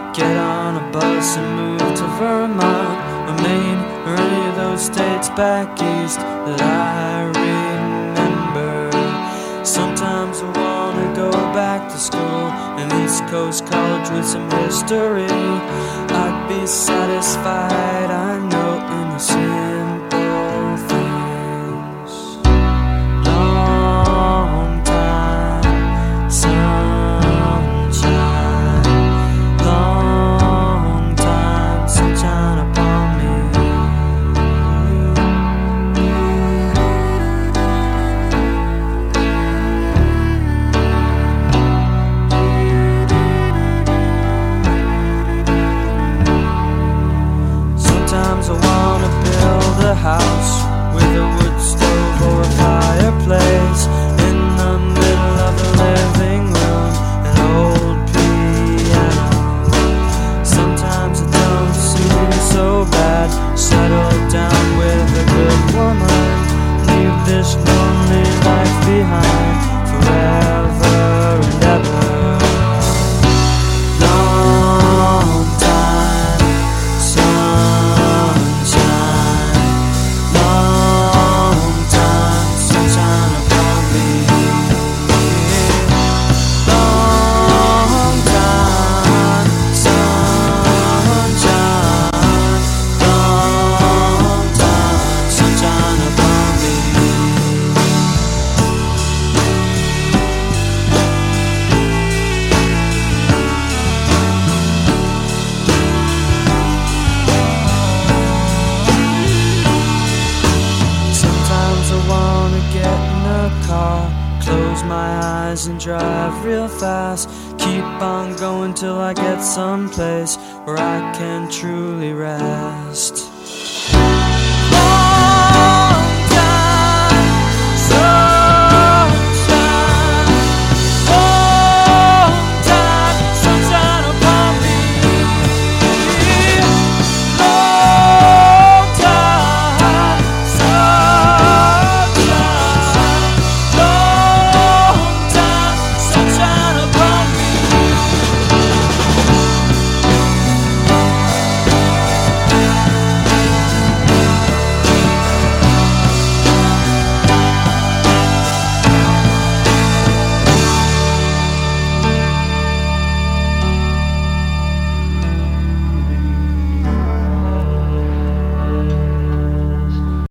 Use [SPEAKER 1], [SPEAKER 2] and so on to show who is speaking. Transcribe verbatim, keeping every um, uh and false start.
[SPEAKER 1] get on a bus and move to Vermont or Maine or any of those states back east that I remember. Sometimes I wanna go back to school, an East Coast college with some history. I'd be satisfied, I know, in the simple things. Long time, sunshine. Long time, sunshine upon me. Sometimes I wanna build a house with a wood stove or a fireplace in the middle of the living room, an old piano. Sometimes it don't seem so bad. Settle down with a good woman, leave this lonely life behind forever and ever. Long time, sunshine. Long time, sunshine upon me. Long time, sunshine. Long time, sunshine upon me. Sometimes I wanna get in a car, close my eyes and drive real fast. Keep on going till I get someplace where I can truly rest.